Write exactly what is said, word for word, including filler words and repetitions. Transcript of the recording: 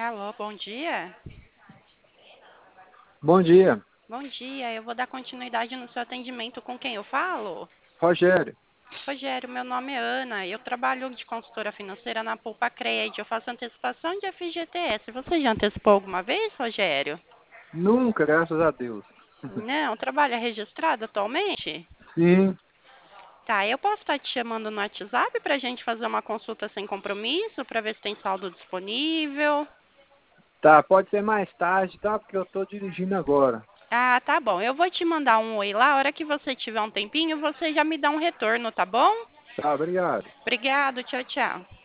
Alô, bom dia. Bom dia, Bom dia, eu vou dar continuidade no seu atendimento com quem eu falo? Rogério. Rogério, meu nome é Ana, eu trabalho de consultora financeira na Poupa Cred, eu faço antecipação de F G T S. Você já antecipou alguma vez, Rogério? Nunca, graças a Deus. Não, trabalha registrado atualmente? Sim, Tá, eu posso estar te chamando no WhatsApp para a gente fazer uma consulta sem compromisso, para ver se tem saldo disponível. tá, pode ser mais tarde, tá? Porque eu tô dirigindo agora. Ah, tá bom. Eu vou te mandar um oi lá. A hora que você tiver um tempinho, você já me dá um retorno, tá bom? Tá, obrigado. Obrigado, tchau, tchau.